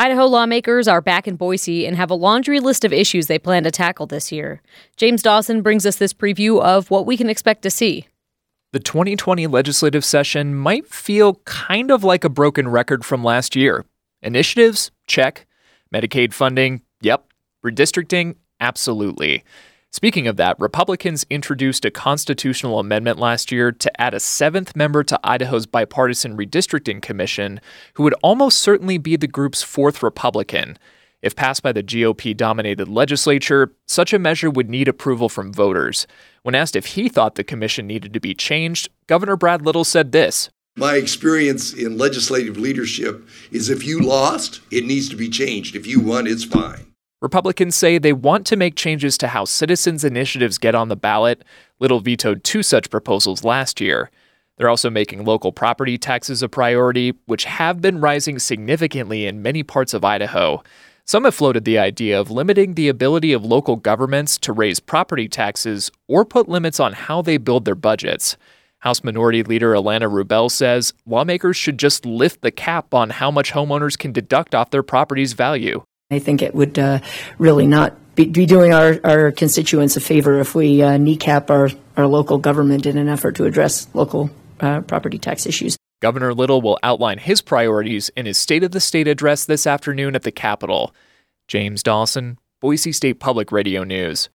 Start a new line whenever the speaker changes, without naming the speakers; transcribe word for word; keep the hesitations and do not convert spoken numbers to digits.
Idaho lawmakers are back in Boise and have a laundry list of issues they plan to tackle this year. James Dawson brings us this preview of what we can expect to see.
The twenty twenty legislative session might feel kind of like a broken record from last year. Initiatives? Check. Medicaid funding? Yep. Redistricting? Absolutely. Speaking of that, Republicans introduced a constitutional amendment last year to add a seventh member to Idaho's bipartisan redistricting commission, who would almost certainly be the group's fourth Republican. If passed by the G O P-dominated legislature, such a measure would need approval from voters. When asked if he thought the commission needed to be changed, Governor Brad Little said this.
My experience in legislative leadership is if you lost, it needs to be changed. If you won, it's fine.
Republicans say they want to make changes to how citizens' initiatives get on the ballot. Little vetoed two such proposals last year. They're also making local property taxes a priority, which have been rising significantly in many parts of Idaho. Some have floated the idea of limiting the ability of local governments to raise property taxes or put limits on how they build their budgets. House Minority Leader Alana Rubel says lawmakers should just lift the cap on how much homeowners can deduct off their property's value.
I think it would uh, really not be, be doing our, our constituents a favor if we uh, kneecap our, our local government in an effort to address local uh, property tax issues.
Governor Little will outline his priorities in his State of the State address this afternoon at the Capitol. James Dawson, Boise State Public Radio News.